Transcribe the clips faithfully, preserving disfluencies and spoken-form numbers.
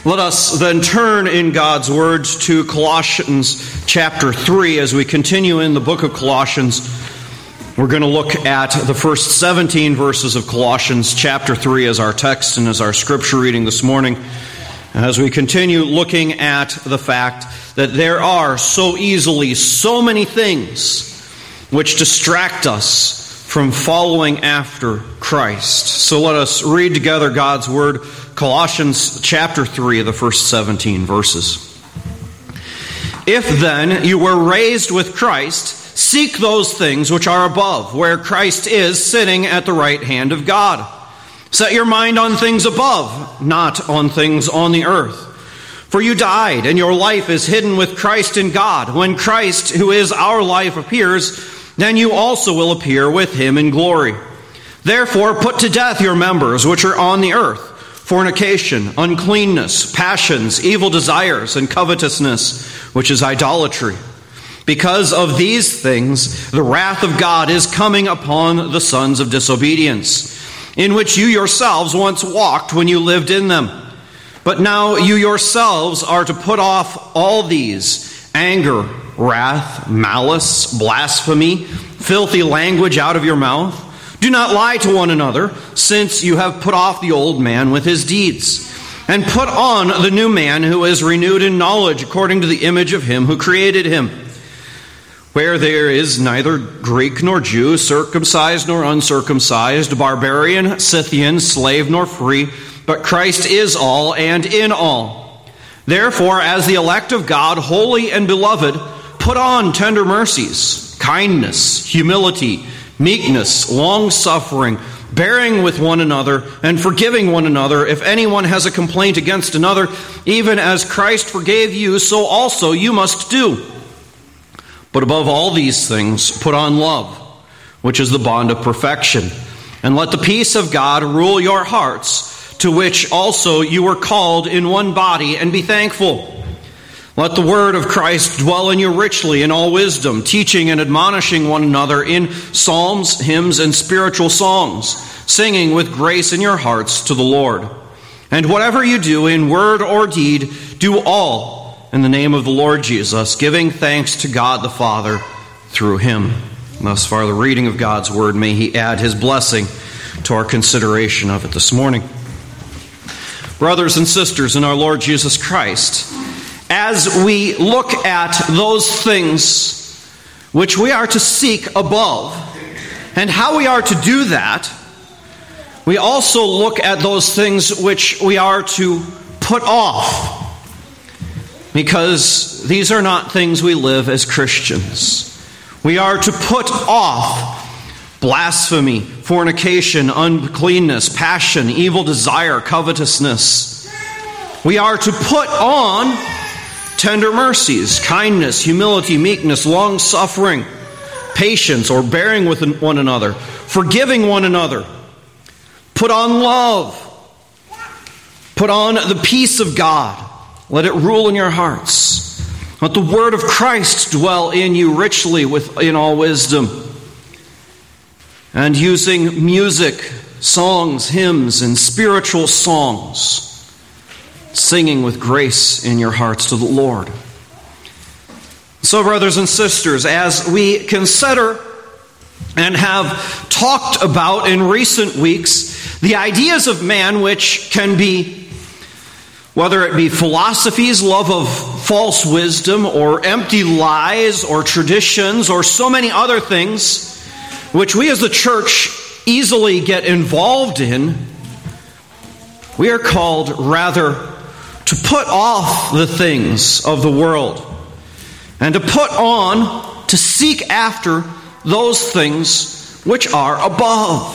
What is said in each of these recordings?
Let us then turn in God's Word to Colossians chapter three. As we continue in the book of Colossians, we're going to look at the first seventeen verses of Colossians chapter three as our text and as our scripture reading this morning. As we continue looking at the fact that there are so easily so many things which distract us from following after Christ. So let us read together God's Word, Colossians chapter three, the first seventeen verses. If then you were raised with Christ, seek those things which are above, where Christ is sitting at the right hand of God. Set your mind on things above, not on things on the earth. For you died, and your life is hidden with Christ in God. When Christ, who is our life, appears, then you also will appear with him in glory. Therefore, put to death your members which are on the earth: fornication, uncleanness, passions, evil desires, and covetousness, which is idolatry. Because of these things, the wrath of God is coming upon the sons of disobedience, in which you yourselves once walked when you lived in them. But now you yourselves are to put off all these: anger, wrath, malice, blasphemy, filthy language out of your mouth. Do not lie to one another, since you have put off the old man with his deeds, and put on the new man, who is renewed in knowledge according to the image of him who created him. Where there is neither Greek nor Jew, circumcised nor uncircumcised, barbarian, Scythian, slave nor free, but Christ is all and in all. Therefore, as the elect of God, holy and beloved, put on tender mercies, kindness, humility, meekness, long-suffering, bearing with one another, and forgiving one another. If anyone has a complaint against another, even as Christ forgave you, so also you must do. But above all these things, put on love, which is the bond of perfection. And let the peace of God rule your hearts, to which also you were called in one body, and be thankful. Let the word of Christ dwell in you richly in all wisdom, teaching and admonishing one another in psalms, hymns, and spiritual songs, singing with grace in your hearts to the Lord. And whatever you do in word or deed, do all in the name of the Lord Jesus, giving thanks to God the Father through him. Thus far the reading of God's word. May he add his blessing to our consideration of it this morning. Brothers and sisters in our Lord Jesus Christ, as we look at those things which we are to seek above, and how we are to do that, we also look at those things which we are to put off, because these are not things we live as Christians. We are to put off blasphemy, fornication, uncleanness, passion, evil desire, covetousness. We are to put on tender mercies, kindness, humility, meekness, long-suffering, patience, or bearing with one another, forgiving one another. Put on love. Put on the peace of God. Let it rule in your hearts. Let the word of Christ dwell in you richly with, in all wisdom. And using music, songs, hymns, and spiritual songs, singing with grace in your hearts to the Lord. So, brothers and sisters, as we consider and have talked about in recent weeks the ideas of man which can be, whether it be philosophies, love of false wisdom, or empty lies, or traditions, or so many other things which we as the church easily get involved in, we are called rather to put off the things of the world and to put on, to seek after those things which are above.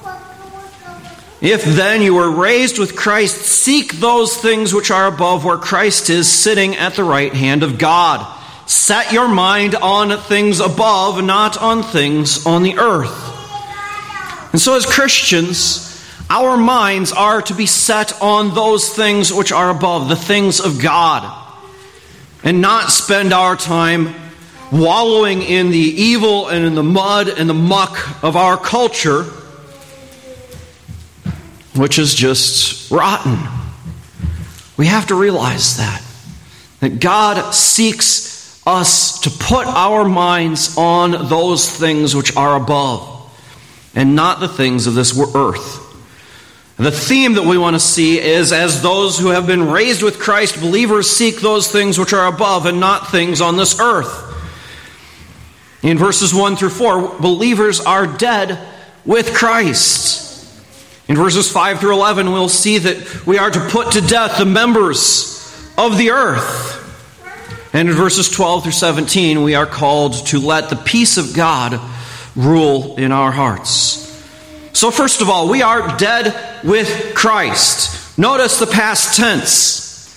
If then you were raised with Christ, seek those things which are above, where Christ is sitting at the right hand of God. Set your mind on things above, not on things on the earth. And so as Christians, our minds are to be set on those things which are above, the things of God, and not spend our time wallowing in the evil and in the mud and the muck of our culture, which is just rotten. We have to realize that. That God seeks us to put our minds on those things which are above and not the things of this earth. The theme that we want to see is, as those who have been raised with Christ, believers seek those things which are above and not things on this earth. In verses one through four, believers are dead with Christ. In verses five through eleven, we'll see that we are to put to death the members of the earth. And in verses twelve through seventeen, we are called to let the peace of God rule in our hearts. So first of all, we are dead with Christ. Notice the past tense.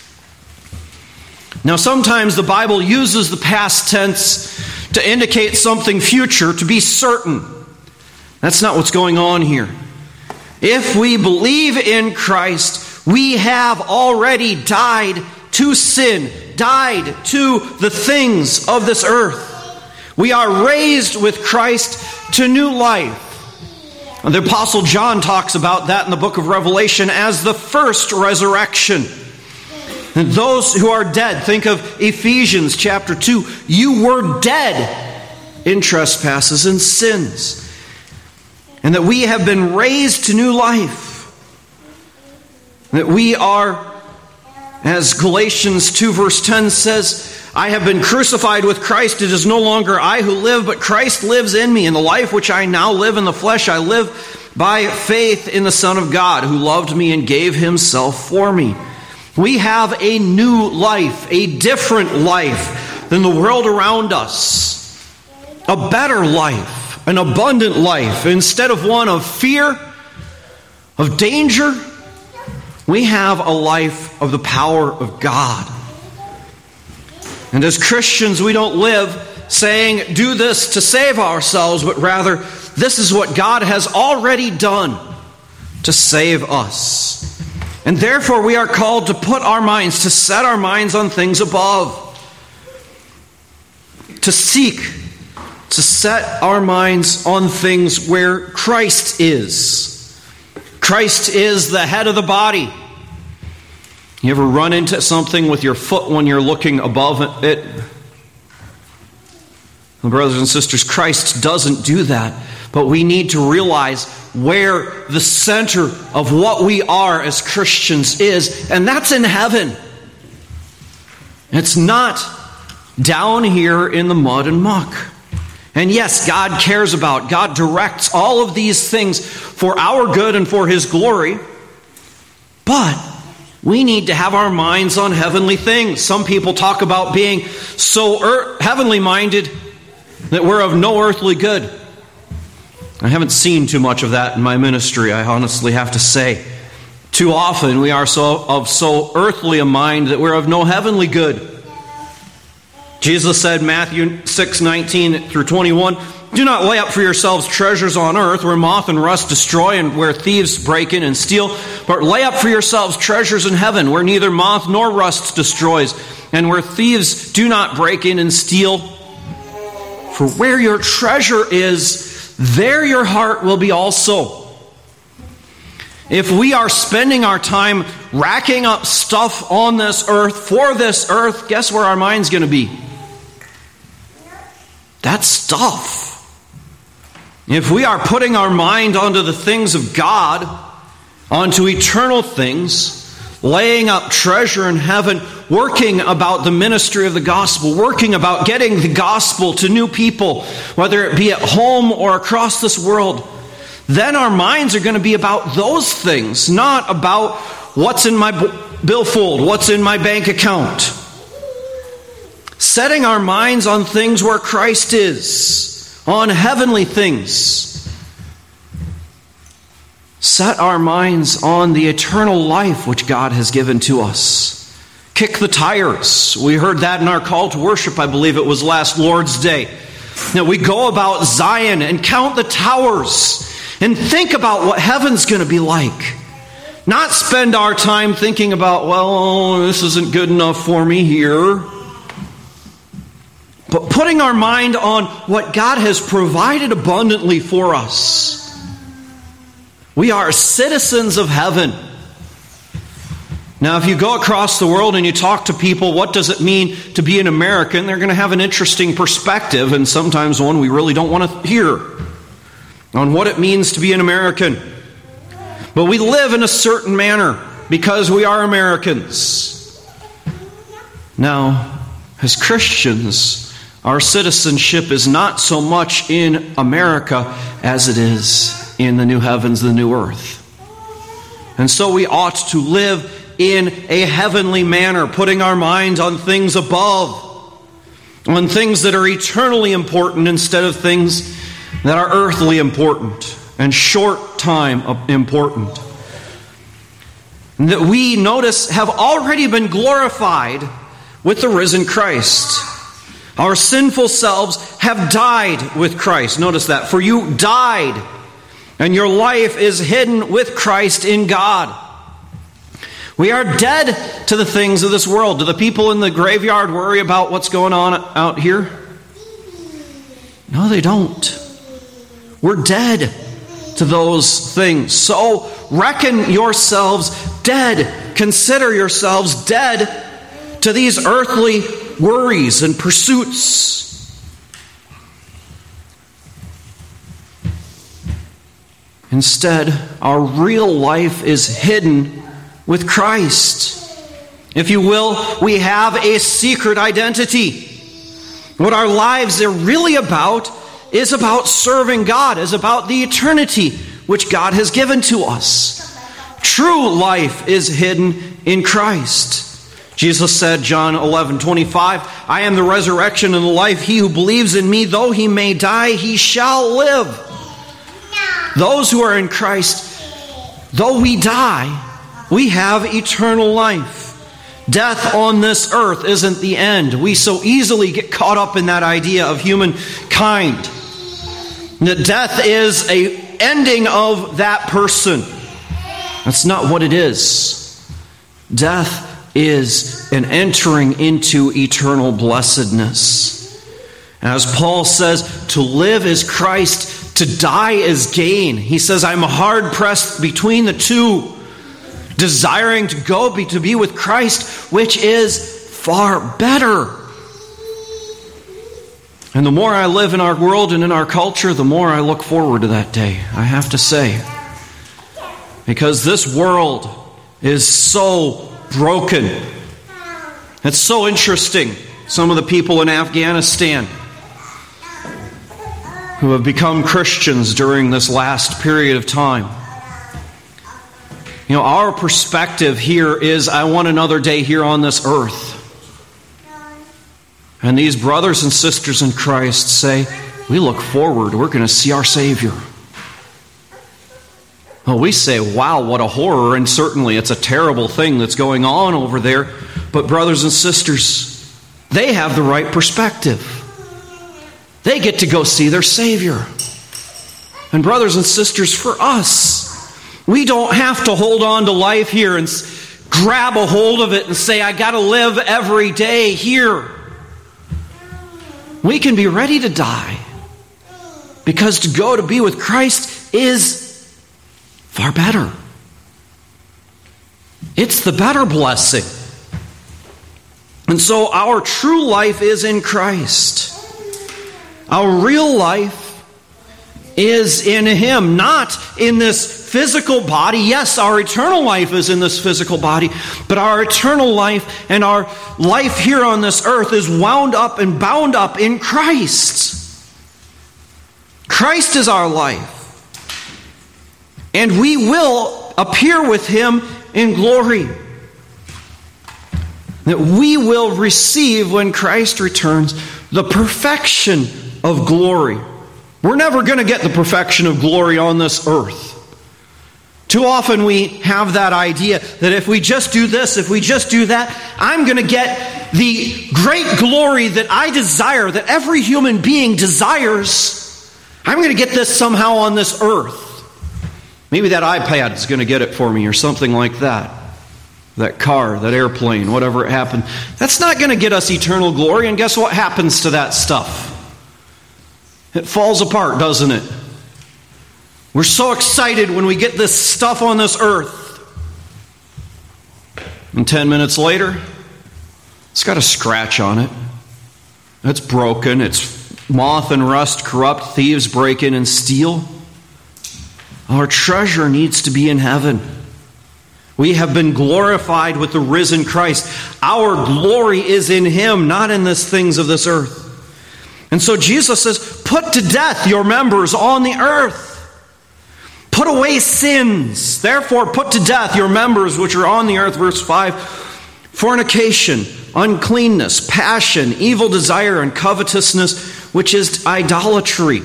Now sometimes the Bible uses the past tense to indicate something future, to be certain. That's not what's going on here. If we believe in Christ, we have already died to sin, died to the things of this earth. We are raised with Christ to new life. And the Apostle John talks about that in the book of Revelation as the first resurrection. And those who are dead, think of Ephesians chapter two, you were dead in trespasses and sins. And that we have been raised to new life. That we are, as Galatians two verse ten says, I have been crucified with Christ. It is no longer I who live, but Christ lives in me. And the life which I now live in the flesh, I live by faith in the Son of God, who loved me and gave himself for me. We have a new life, a different life than the world around us. A better life, an abundant life. Instead of one of fear, of danger, we have a life of the power of God. And as Christians, we don't live saying, do this to save ourselves, but rather, this is what God has already done to save us. And therefore, we are called to put our minds, to set our minds on things above. To seek, to set our minds on things where Christ is. Christ is the head of the body. You ever run into something with your foot when you're looking above it? Well, brothers and sisters, Christ doesn't do that. But we need to realize where the center of what we are as Christians is, and that's in heaven. It's not down here in the mud and muck. And yes, God cares about, God directs all of these things for our good and for His glory. But we need to have our minds on heavenly things. Some people talk about being so er- heavenly minded that we're of no earthly good. I haven't seen too much of that in my ministry, I honestly have to say. Too often we are so of so earthly a mind that we're of no heavenly good. Jesus said, Matthew six nineteen through twenty-one, do not lay up for yourselves treasures on earth where moth and rust destroy and where thieves break in and steal, but lay up for yourselves treasures in heaven where neither moth nor rust destroys and where thieves do not break in and steal. For where your treasure is, there your heart will be also. If we are spending our time racking up stuff on this earth, for this earth, guess where our mind's going to be? That stuff. If we are putting our mind onto the things of God, onto eternal things, laying up treasure in heaven, working about the ministry of the gospel, working about getting the gospel to new people, whether it be at home or across this world, then our minds are going to be about those things, not about what's in my billfold, what's in my bank account. Setting our minds on things where Christ is, on heavenly things. Set our minds on the eternal life which God has given to us. Kick the tires. We heard that in our call to worship, I believe it was last Lord's Day. Now we go about Zion and count the towers and think about what heaven's going to be like. Not spend our time thinking about, well, this isn't good enough for me here. But putting our mind on what God has provided abundantly for us. We are citizens of heaven. Now, if you go across the world and you talk to people, what does it mean to be an American? They're going to have an interesting perspective, and sometimes one we really don't want to hear, on what it means to be an American. But we live in a certain manner because we are Americans. Now, as Christians, our citizenship is not so much in America as it is in the new heavens, the new earth. And so we ought to live in a heavenly manner, putting our minds on things above, on things that are eternally important instead of things that are earthly important and short time important. And that we, notice, have already been glorified with the risen Christ. Our sinful selves have died with Christ. Notice that. For you died, and your life is hidden with Christ in God. We are dead to the things of this world. Do the people in the graveyard worry about what's going on out here? No, they don't. We're dead to those things. So reckon yourselves dead. Consider yourselves dead to these earthly worries and pursuits. Instead, our real life is hidden with Christ. If you will, we have a secret identity. What our lives are really about is about serving God, is about the eternity which God has given to us. True life is hidden in Christ. Jesus said, John eleven twenty-five, I am the resurrection and the life. He who believes in me, though he may die, he shall live. Those who are in Christ, though we die, we have eternal life. Death on this earth isn't the end. We so easily get caught up in that idea of humankind. That death is a ending of that person. That's not what it is. Death is an entering into eternal blessedness. As Paul says, to live is Christ, to die is gain. He says, I'm hard pressed between the two, desiring to go be, to be with Christ, which is far better. And the more I live in our world and in our culture, the more I look forward to that day, I have to say. Because this world is so broken. It's so interesting. Some of the people in Afghanistan who have become Christians during this last period of time. You know, our perspective here is, I want another day here on this earth. And these brothers and sisters in Christ say, we look forward, we're going to see our Savior. Well, we say, wow, what a horror, and certainly it's a terrible thing that's going on over there. But brothers and sisters, they have the right perspective. They get to go see their Savior. And brothers and sisters, for us, we don't have to hold on to life here and grab a hold of it and say, I got to live every day here. We can be ready to die, because to go to be with Christ is far better. It's the better blessing. And so our true life is in Christ. Our real life is in Him, not in this physical body. Yes, our eternal life is in this physical body, but our eternal life and our life here on this earth is wound up and bound up in Christ. Christ is our life. And we will appear with Him in glory. That we will receive, when Christ returns, the perfection of glory. We're never going to get the perfection of glory on this earth. Too often we have that idea that if we just do this, if we just do that, I'm going to get the great glory that I desire, that every human being desires. I'm going to get this somehow on this earth. Maybe that iPad is going to get it for me, or something like that. That car, that airplane, whatever it happened. That's not going to get us eternal glory. And guess what happens to that stuff? It falls apart, doesn't it? We're so excited when we get this stuff on this earth. And ten minutes later, it's got a scratch on it. It's broken. It's moth and rust corrupt. Thieves break in and steal. Our treasure needs to be in heaven. We have been glorified with the risen Christ. Our glory is in Him, not in the things of this earth. And so Jesus says, put to death your members on the earth. Put away sins. Therefore, put to death your members which are on the earth. Verse five, fornication, uncleanness, passion, evil desire, and covetousness, which is idolatry.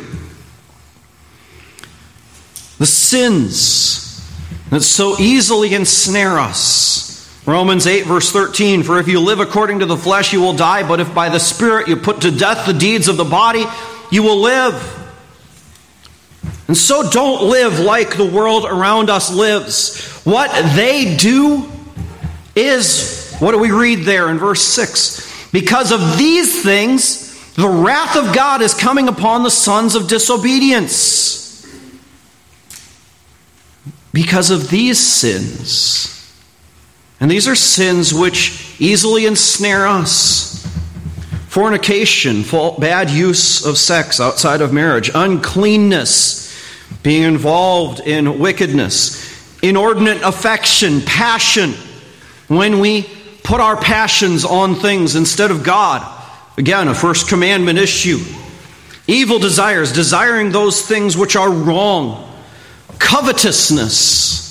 The sins that so easily ensnare us. Romans eight verse thirteen, for if you live according to the flesh, you will die, but if by the Spirit you put to death the deeds of the body, you will live. And so don't live like the world around us lives. What they do is, what do we read there in verse six? Because of these things, the wrath of God is coming upon the sons of disobedience. Because of these sins. And these are sins which easily ensnare us. Fornication, bad use of sex outside of marriage. Uncleanness, being involved in wickedness. Inordinate affection, passion. When we put our passions on things instead of God. Again, a first commandment issue. Evil desires, desiring those things which are wrong. Covetousness.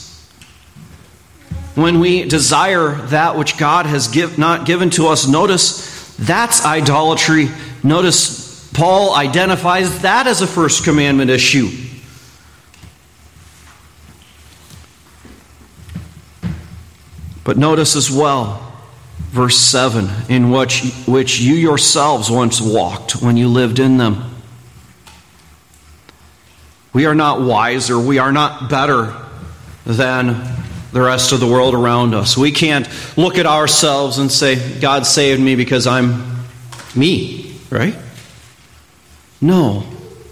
When we desire that which God has give, not given to us, notice that's idolatry. Notice Paul identifies that as a first commandment issue. But notice as well, verse seven, in which, which you yourselves once walked when you lived in them. We are not wiser, we are not better than the rest of the world around us. We can't look at ourselves and say, God saved me because I'm me, right? No.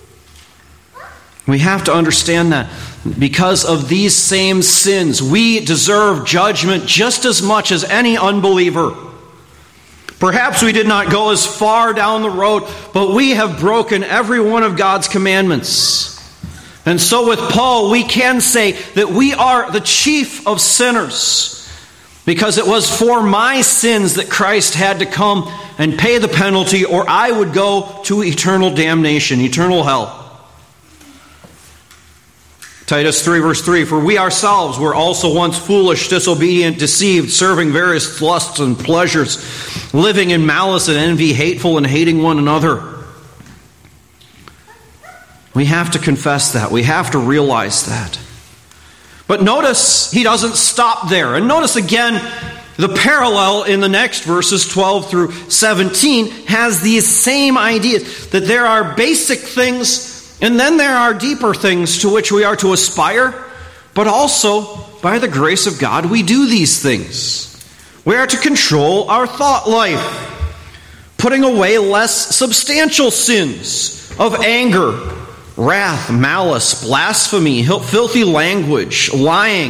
We have to understand that because of these same sins, we deserve judgment just as much as any unbeliever. Perhaps we did not go as far down the road, but we have broken every one of God's commandments. And so with Paul, we can say that we are the chief of sinners, because it was for my sins that Christ had to come and pay the penalty, or I would go to eternal damnation, eternal hell. Titus three verse three, for we ourselves were also once foolish, disobedient, deceived, serving various lusts and pleasures, living in malice and envy, hateful and hating one another. We have to confess that. We have to realize that. But notice he doesn't stop there. And notice again, the parallel in the next verses twelve through seventeen has these same ideas. That there are basic things, and then there are deeper things to which we are to aspire. But also, by the grace of God, we do these things. We are to control our thought life, putting away less substantial sins of anger, wrath, malice, blasphemy, filthy language, lying.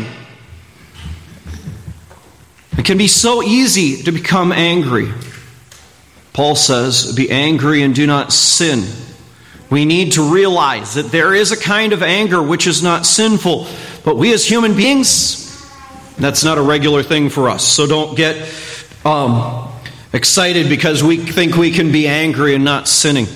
It can be so easy to become angry. Paul says, be angry and do not sin. We need to realize that there is a kind of anger which is not sinful. But we as human beings, that's not a regular thing for us. So don't get um, excited because we think we can be angry and not sinning.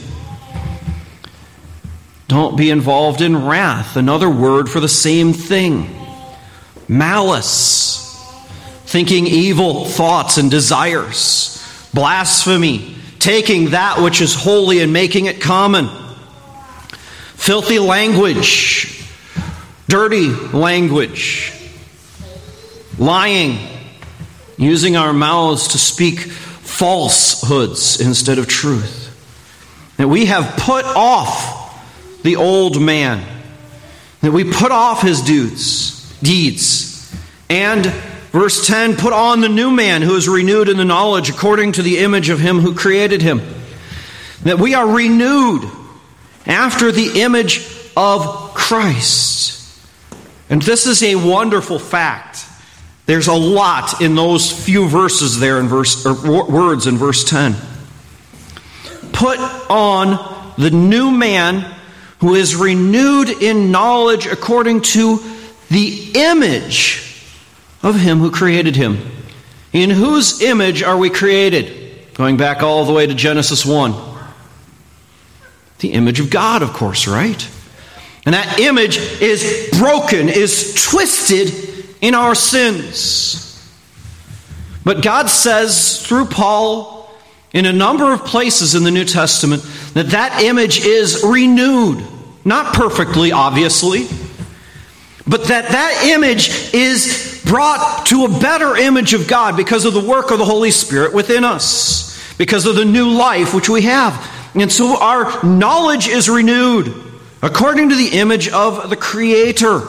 Don't be involved in wrath, another word for the same thing. Malice, thinking evil thoughts and desires. Blasphemy, taking that which is holy and making it common. Filthy language, dirty language. Lying, using our mouths to speak falsehoods instead of truth. That we have put off the old man, that we put off his dudes, deeds, and verse ten, put on the new man who is renewed in the knowledge according to the image of him who created him. That we are renewed after the image of Christ. And this is a wonderful fact, There's a lot in those few verses there in verse or words in verse ten. Put on the new man who is renewed in knowledge according to the image of him who created him. In whose image are we created? Going back all the way to Genesis one. The image of God, of course, right? And that image is broken, is twisted in our sins. But God says through Paul in a number of places in the New Testament that that image is renewed. Not perfectly, obviously, but that that image is brought to a better image of God because of the work of the Holy Spirit within us, because of the new life which we have. And so our knowledge is renewed according to the image of the Creator.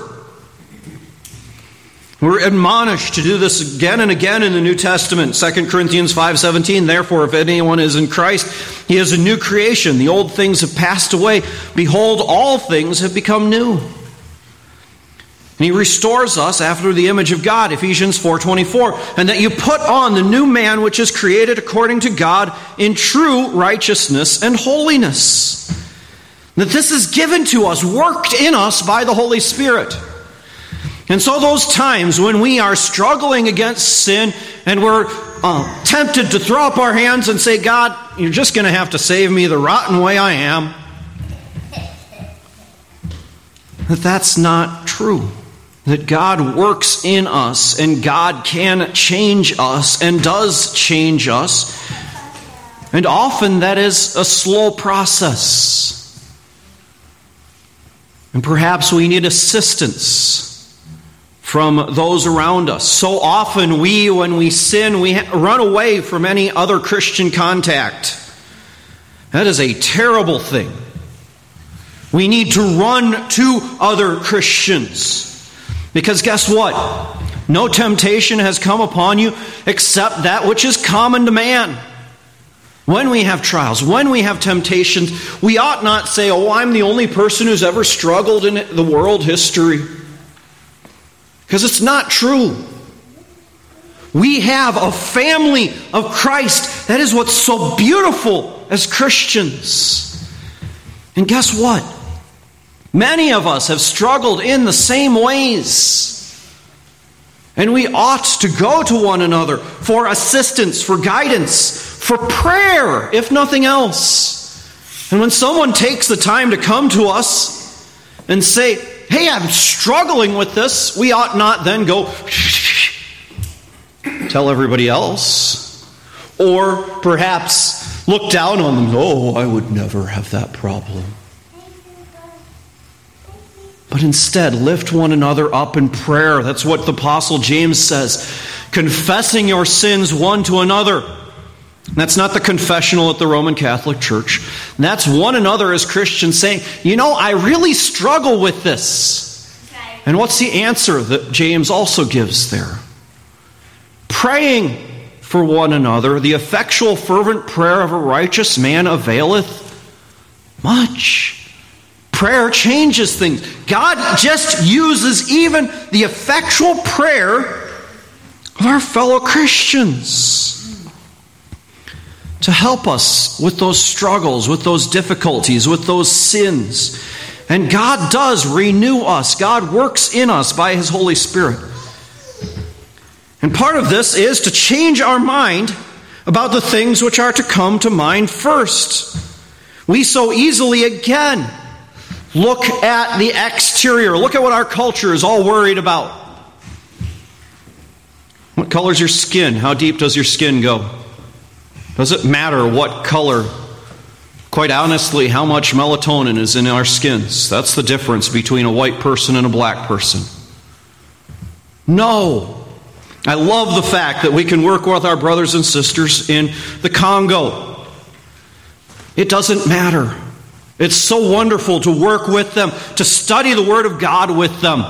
We're admonished to do this again and again in the New Testament. Second Corinthians five seventeen, therefore, if anyone is in Christ, he is a new creation. The old things have passed away. Behold, all things have become new. And he restores us after the image of God, Ephesians four twenty-four, and that you put on the new man which is created according to God in true righteousness and holiness. That this is given to us, worked in us by the Holy Spirit. And so those times when we are struggling against sin and we're uh, tempted to throw up our hands and say, God, you're just going to have to save me the rotten way I am, that that's not true. That God works in us and God can change us and does change us. And often that is a slow process. And perhaps we need assistance from those around us. So often we, when we sin, we run away from any other Christian contact. That is a terrible thing. We need to run to other Christians. Because guess what? No temptation has come upon you except that which is common to man. When we have trials, when we have temptations, we ought not say, oh, I'm the only person who's ever struggled in the world history. Because it's not true. We have a family of Christ. That is what's so beautiful as Christians. And guess what? Many of us have struggled in the same ways. And we ought to go to one another for assistance, for guidance, for prayer, if nothing else. And when someone takes the time to come to us and say, hey, I'm struggling with this, we ought not then go tell everybody else. Or perhaps look down on them. Oh, I would never have that problem. But instead, lift one another up in prayer. That's what the Apostle James says. Confessing your sins one to another. That's not the confessional at the Roman Catholic Church. That's one another as Christians saying, you know, I really struggle with this. And what's the answer that James also gives there? Praying for one another. The effectual fervent prayer of a righteous man availeth much. Prayer changes things. God just uses even the effectual prayer of our fellow Christians to help us with those struggles, with those difficulties, with those sins. And God does renew us. God works in us by His Holy Spirit. And part of this is to change our mind about the things which are to come to mind first. We so easily, again, look at the exterior. Look at what our culture is all worried about. What color's your skin? How deep does your skin go? Does it matter what color? Quite honestly, how much melatonin is in our skins? That's the difference between a white person and a black person. No. I love the fact that we can work with our brothers and sisters in the Congo. It doesn't matter. It's so wonderful to work with them, to study the Word of God with them.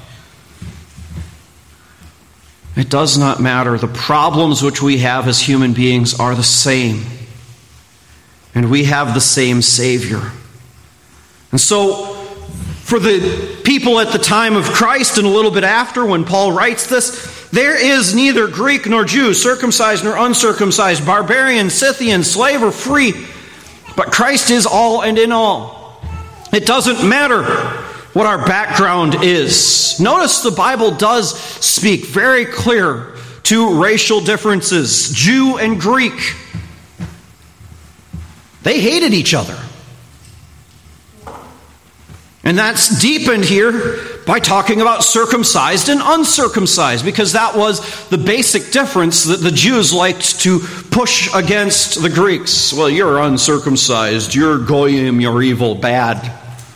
It does not matter. The problems which we have as human beings are the same. And we have the same Savior. And so, for the people at the time of Christ and a little bit after, when Paul writes this, There is neither Greek nor Jew, circumcised nor uncircumcised, barbarian, Scythian, slave or free, but Christ is all and in all. It doesn't matter what our background is. Notice the Bible does speak very clear to racial differences. Jew and Greek, they hated each other. And that's deepened here by talking about circumcised and uncircumcised, because that was the basic difference that the Jews liked to push against the Greeks. Well, you're uncircumcised, you're goyim, you're evil, bad.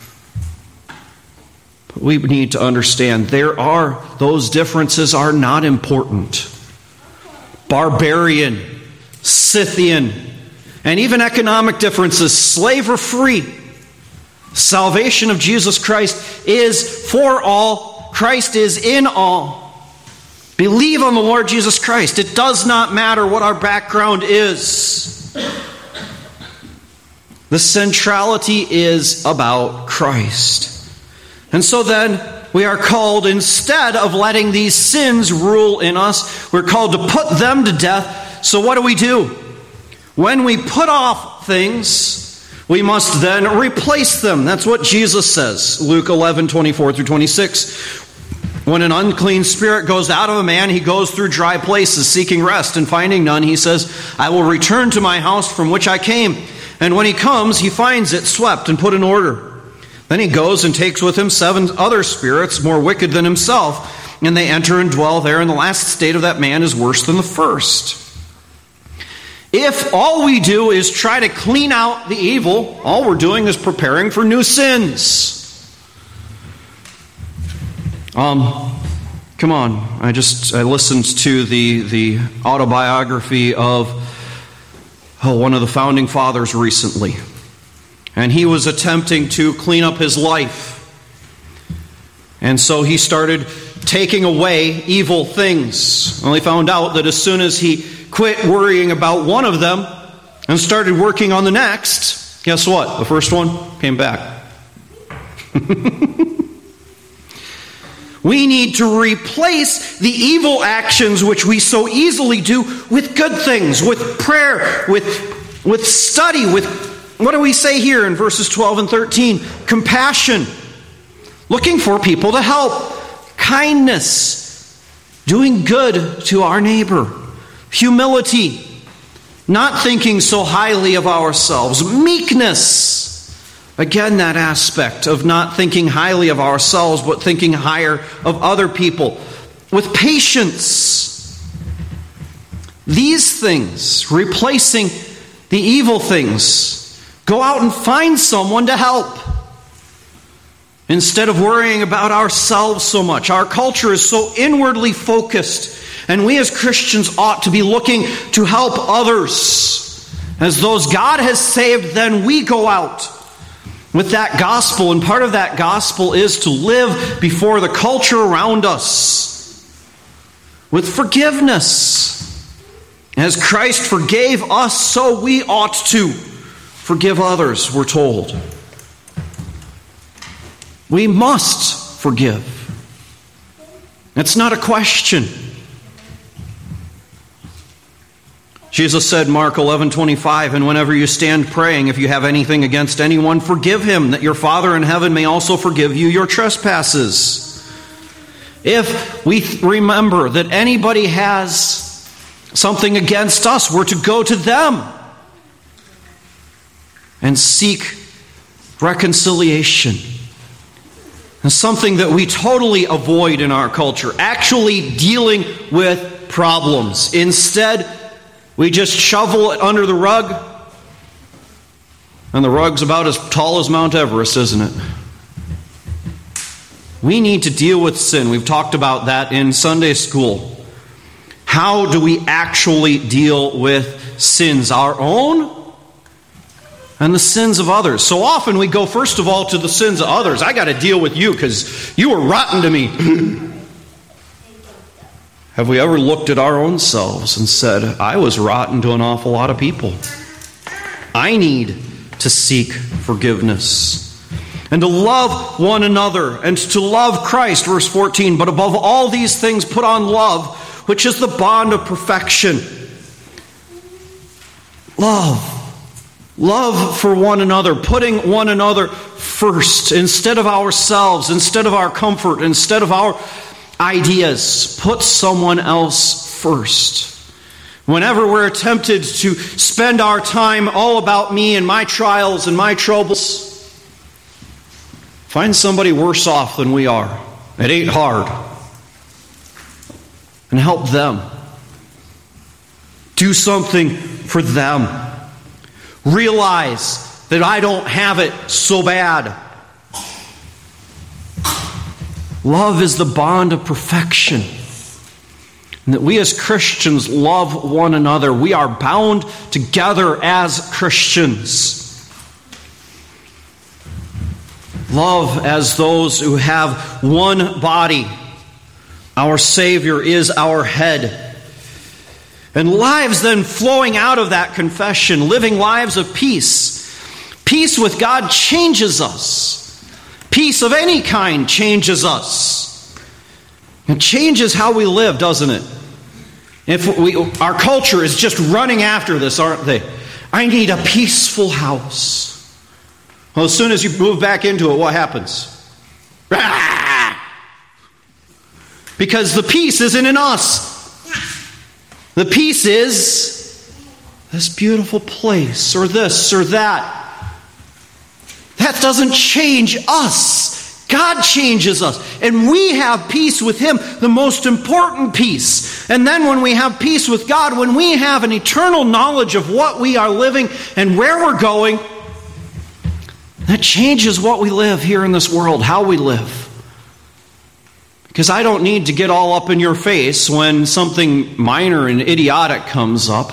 But we need to understand there are, those differences are not important. Barbarian, Scythian, and even economic differences, slave or free. Salvation of Jesus Christ is for all. Christ is in all. Believe on the Lord Jesus Christ. It does not matter what our background is. The centrality is about Christ. And so then we are called, instead of letting these sins rule in us, we're called to put them to death. So what do we do? When we put off things, we must then replace them. That's what Jesus says. Luke eleven, twenty-four through twenty-six. When an unclean spirit goes out of a man, he goes through dry places seeking rest, and finding none, he says, I will return to my house from which I came. And when he comes, he finds it swept and put in order. Then he goes and takes with him seven other spirits more wicked than himself, and they enter and dwell there, and the last state of that man is worse than the first. If all we do is try to clean out the evil, all we're doing is preparing for new sins. Um, come on. I just I listened to the the autobiography of oh, one of the founding fathers recently, and he was attempting to clean up his life, and so he started taking away evil things. Well, he found out that as soon as he quit worrying about one of them and started working on the next, guess what? The first one came back. We need to replace the evil actions which we so easily do with good things, with prayer, with, with study, with, what do we say here in verses twelve and thirteen? Compassion, looking for people to help, kindness, doing good to our neighbor, humility, not thinking so highly of ourselves, meekness, again that aspect of not thinking highly of ourselves but thinking higher of other people, with patience. These things, replacing the evil things, go out and find someone to help instead of worrying about ourselves so much. Our culture is so inwardly focused, and we as Christians ought to be looking to help others. As those God has saved, then we go out with that gospel, and part of that gospel is to live before the culture around us with forgiveness. As Christ forgave us, so we ought to forgive others, we're told. We must forgive. It's not a question. Jesus said, Mark eleven twenty-five, and whenever you stand praying, if you have anything against anyone, forgive him, that your Father in heaven may also forgive you your trespasses. If we remember that anybody has something against us, we're to go to them and seek reconciliation. And something that we totally avoid in our culture, actually dealing with problems. Instead, we just shovel it under the rug, and the rug's about as tall as Mount Everest, isn't it? We need to deal with sin. We've talked about that in Sunday school. How do we actually deal with sins? Our own and the sins of others. So often we go first of all to the sins of others. I got to deal with you because you were rotten to me. Have we ever looked at our own selves and said, I was rotten to an awful lot of people. I need to seek forgiveness. And to love one another and to love Christ, verse fourteen. But above all these things put on love, which is the bond of perfection. Love. Love for one another, putting one another first instead of ourselves, instead of our comfort, instead of our ideas. Put someone else first. Whenever we're tempted to spend our time all about me and my trials and my troubles, find somebody worse off than we are. It ain't hard. And help them. Do something for them. Realize that I don't have it so bad. Love is the bond of perfection. And that we as Christians love one another. We are bound together as Christians. Love as those who have one body. Our Savior is our head. And lives then flowing out of that confession, living lives of peace. Peace with God changes us. Peace of any kind changes us. It changes how we live, doesn't it? If we, our culture is just running after this, aren't they? I need a peaceful house. Well, as soon as you move back into it, what happens? Because the peace isn't in us. The peace is this beautiful place, or this, or that. That doesn't change us. God changes us. And we have peace with Him, the most important peace. And then when we have peace with God, when we have an eternal knowledge of what we are living and where we're going, that changes what we live here in this world, how we live. Because I don't need to get all up in your face when something minor and idiotic comes up.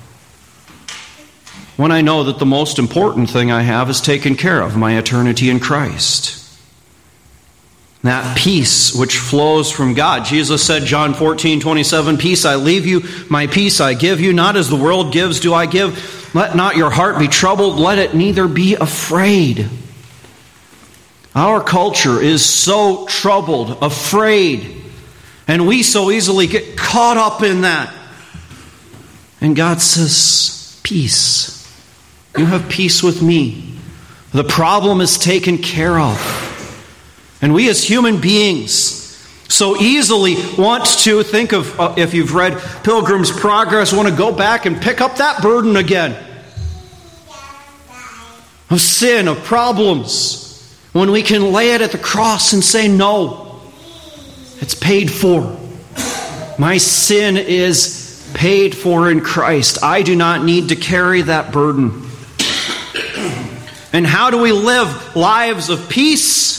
When I know that the most important thing I have is taken care of, my eternity in Christ. That peace which flows from God. Jesus said, John fourteen twenty-seven, peace I leave you, my peace I give you. Not as the world gives do I give. Let not your heart be troubled, let it neither be afraid. Our culture is so troubled, afraid, and we so easily get caught up in that. And God says, peace. You have peace with me. The problem is taken care of. And we as human beings so easily want to think of, uh, if you've read Pilgrim's Progress, want to go back and pick up that burden again. Of sin, of problems. When we can lay it at the cross and say, no, it's paid for. My sin is paid for in Christ. I do not need to carry that burden. And how do we live lives of peace?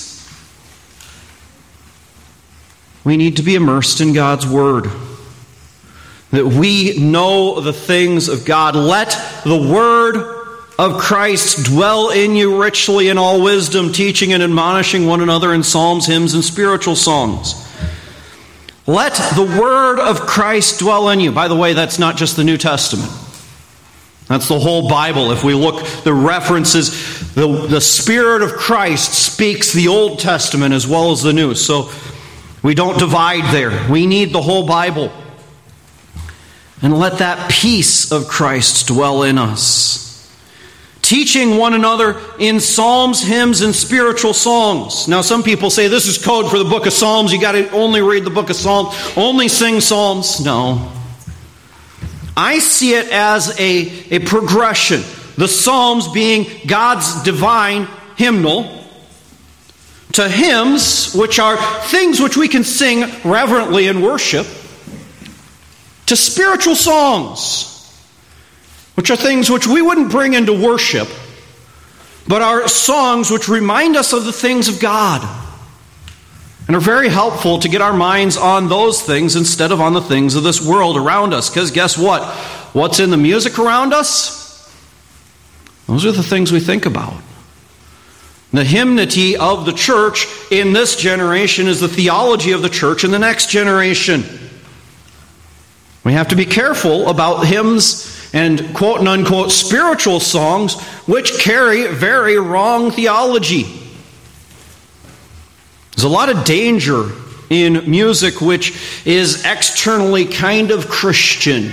We need to be immersed in God's Word. That we know the things of God. Let the Word of Christ dwell in you richly in all wisdom, teaching and admonishing one another in psalms, hymns, and spiritual songs. Let the Word of Christ dwell in you. By the way, that's not just the New Testament. That's the whole Bible. If we look, the references, the, the Spirit of Christ speaks the Old Testament as well as the New. So we don't divide there. We need the whole Bible. And let that peace of Christ dwell in us. Teaching one another in psalms, hymns, and spiritual songs. Now some people say this is code for the book of Psalms. You got to only read the book of Psalms, only sing psalms. No. I see it as a, a progression. The Psalms being God's divine hymnal, to hymns, which are things which we can sing reverently in worship, to spiritual songs, which are things which we wouldn't bring into worship, but are songs which remind us of the things of God and are very helpful to get our minds on those things instead of on the things of this world around us. Because guess what? What's in the music around us? Those are the things we think about. The hymnody of the church in this generation is the theology of the church in the next generation. We have to be careful about hymns and quote and unquote spiritual songs which carry very wrong theology. There's a lot of danger in music which is externally kind of Christian,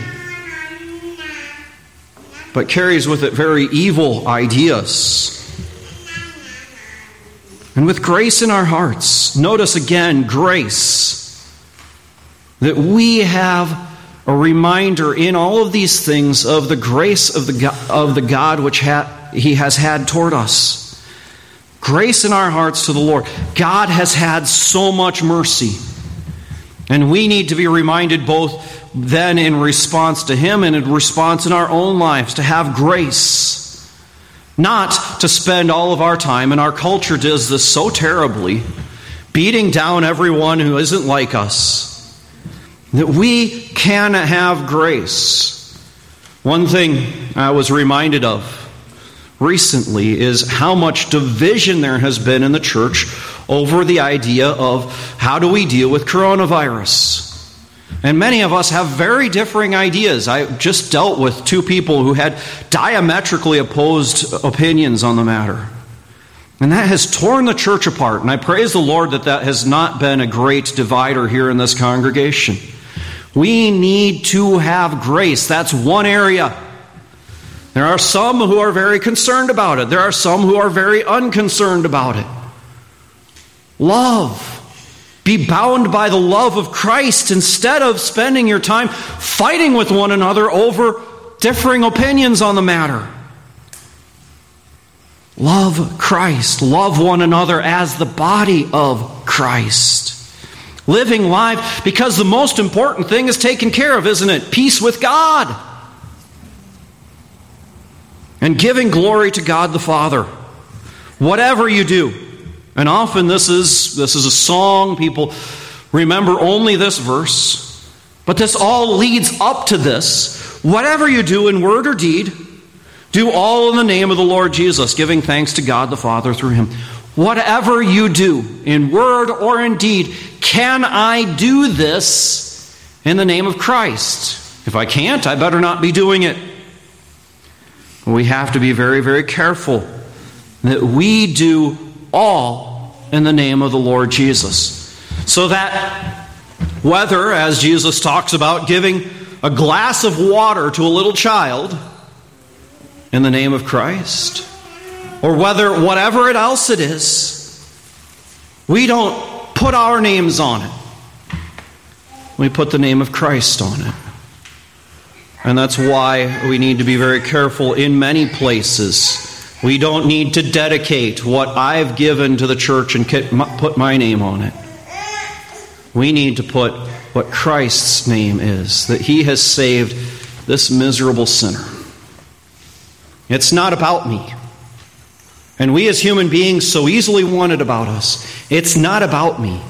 but carries with it very evil ideas. And with grace in our hearts, notice again, grace, that we have a reminder in all of these things of the grace of the God, of the God which ha- He has had toward us. Grace in our hearts to the Lord. God has had so much mercy. And we need to be reminded both then in response to Him and in response in our own lives to have grace. Not to spend all of our time, and our culture does this so terribly, beating down everyone who isn't like us. That we can have grace. One thing I was reminded of recently is how much division there has been in the church over the idea of how do we deal with coronavirus. And many of us have very differing ideas. I just dealt with two people who had diametrically opposed opinions on the matter. And that has torn the church apart. And I praise the Lord that that has not been a great divider here in this congregation. We need to have grace. That's one area. There are some who are very concerned about it. There are some who are very unconcerned about it. Love. Be bound by the love of Christ instead of spending your time fighting with one another over differing opinions on the matter. Love Christ. Love one another as the body of Christ. Living life, because the most important thing is taken care of, isn't it? Peace with God. And giving glory to God the Father. Whatever you do. And often this is this is a song. People remember only this verse. But this all leads up to this. Whatever you do in word or deed, do all in the name of the Lord Jesus, giving thanks to God the Father through Him. Whatever you do in word or in deed, can I do this in the name of Christ? If I can't, I better not be doing it. We have to be very, very careful that we do all in the name of the Lord Jesus. So that whether, as Jesus talks about, giving a glass of water to a little child in the name of Christ, or whether whatever else it is, we don't put our names on it. We put the name of Christ on it. And that's why we need to be very careful in many places. We don't need to dedicate what I've given to the church and put my name on it. We need to put what Christ's name is, that He has saved this miserable sinner. It's not about me. And we as human beings so easily want it about us. It's not about me.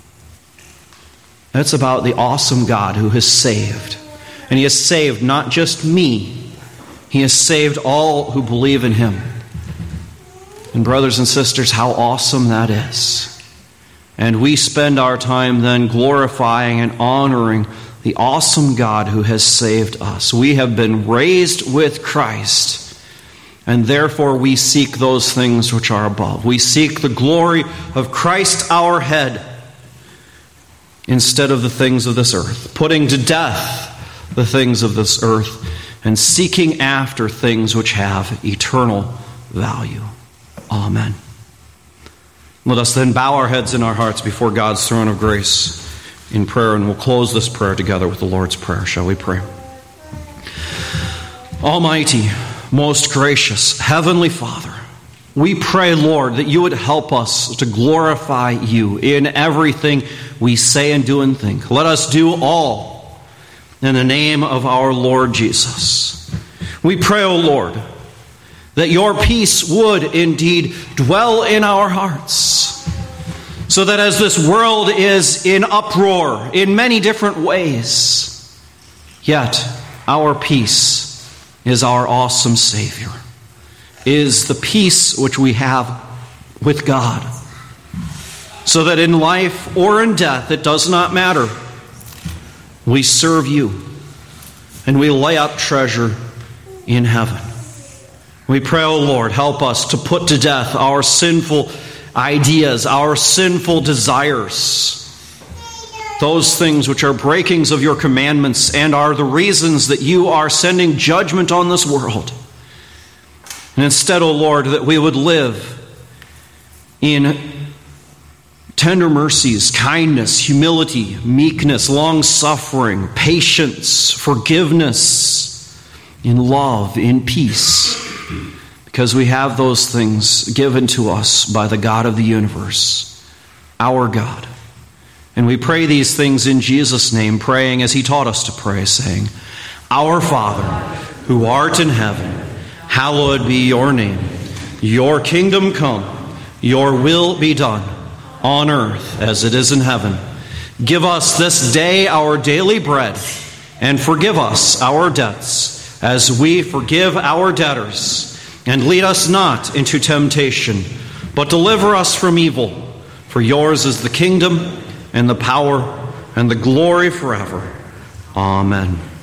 It's about the awesome God who has saved. And He has saved not just me. He has saved all who believe in Him. And brothers and sisters, how awesome that is. And we spend our time then glorifying and honoring the awesome God who has saved us. We have been raised with Christ. And therefore we seek those things which are above. We seek the glory of Christ our head instead of the things of this earth. Putting to death the things of this earth and seeking after things which have eternal value. Amen. Let us then bow our heads and our hearts before God's throne of grace in prayer, and we'll close this prayer together with the Lord's Prayer. Shall we pray? Almighty, most gracious Heavenly Father, we pray, Lord, that You would help us to glorify You in everything we say and do and think. Let us do all in the name of our Lord Jesus. We pray, O Lord, that Your peace would indeed dwell in our hearts, so that as this world is in uproar in many different ways, yet our peace is our awesome Savior, is the peace which we have with God, so that in life or in death, it does not matter, we serve You and we lay up treasure in heaven. We pray, O Lord, help us to put to death our sinful ideas, our sinful desires, those things which are breakings of your commandments and are the reasons that you are sending judgment on this world. And instead, O Lord, that we would live in tender mercies, kindness, humility, meekness, long-suffering, patience, forgiveness, in love, in peace, because we have those things given to us by the God of the universe, our God. And we pray these things in Jesus' name, praying as he taught us to pray, saying, Our Father, who art in heaven, hallowed be your name. Your kingdom come, your will be done, on earth as it is in heaven. Give us this day our daily bread, and forgive us our debts, as we forgive our debtors. And lead us not into temptation, but deliver us from evil. For yours is the kingdom, and the power, and the glory forever. Amen.